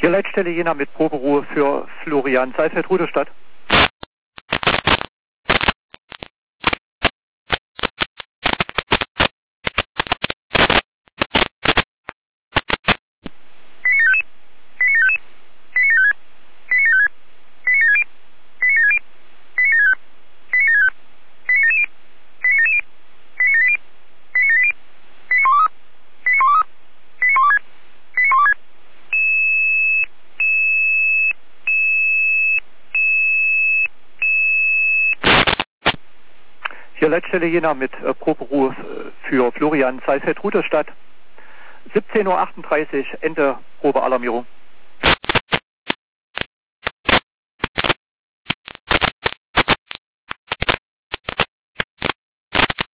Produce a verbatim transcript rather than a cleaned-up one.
Hier Leitstelle Jena mit Proberuhe für Florian Seifert, Rudolstadt. Hier Leitstelle Jena mit äh, Proberuhe äh, für Florian Seifert, Rudolstadt. siebzehn Uhr achtunddreißig, Ende Probealarmierung.